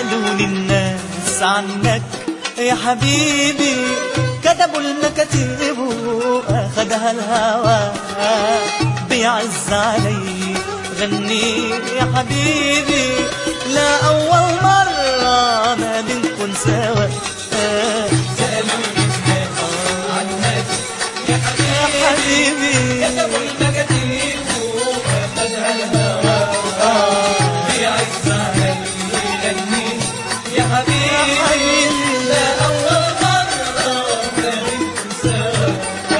سألوني الناس عنك يا حبيبي، كتبوا المكاتب وأخدها الهوى، بيعز علي غني يا حبيبي، لا أول مرة ما بنكون سوا. سألوني الناس عنك يا حبيبي، كتبوا المكاتب وأخدها الهوى، بيعز علي غني يا حبيبي، لا أول مرة ما بنكون سوا.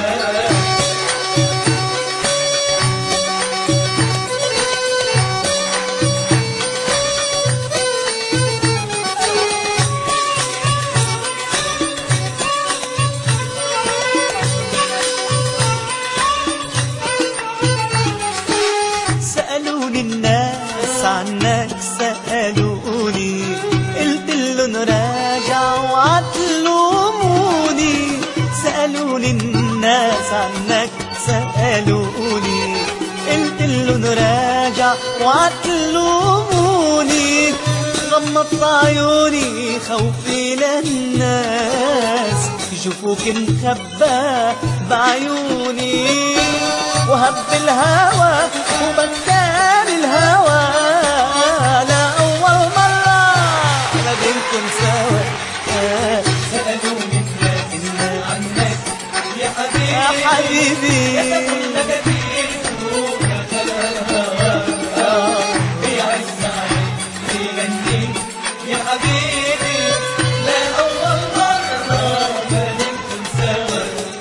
سألوني الناس عنك سألوني، قلت لهم راجع وعتلوموني. سألوني الناس عنك سألوني، قلت لهم راجع وعتلوموني. غمضت عيوني خوفي للناس يشوفوك مخبى بعيوني، وهب الهوى وبكان الهوى، لا أول مرة ما بنكون سوا. سألوني الناس عنك يا حبيبي، يا حبيبي كتبوا المكاتب وأخدها الهوى، بيعز علي غني يا حبيبي، لا أول مرة ما نكون سوا.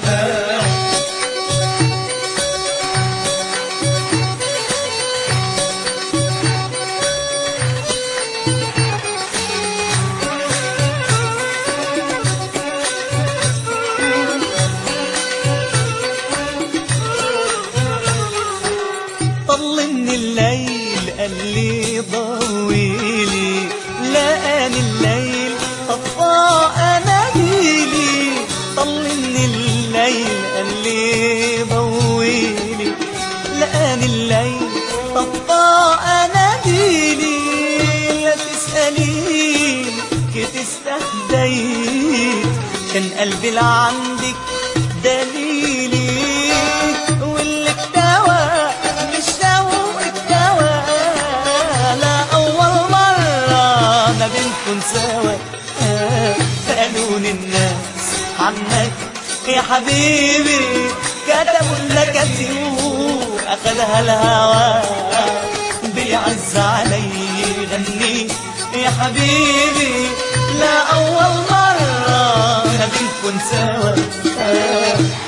طلني الليل قال لي ضويلي، لقاني الليل طفى اناديلي. طلني الليل قال لي ضويلي، لقاني الليل طفى اناديلي. لا تسألين كيف استهديت، كان قلبي لعندك دليلي، واللي اكتوى بالشوق اكتوى، لا أول مرة ما بنكون سوا. سألوني الناس عنك يا حبيبي، كتبوا المكاتب وأخدها الهوى، بيعز علي غني يا حبيبي، لا أول مرة ما بنكون سوا.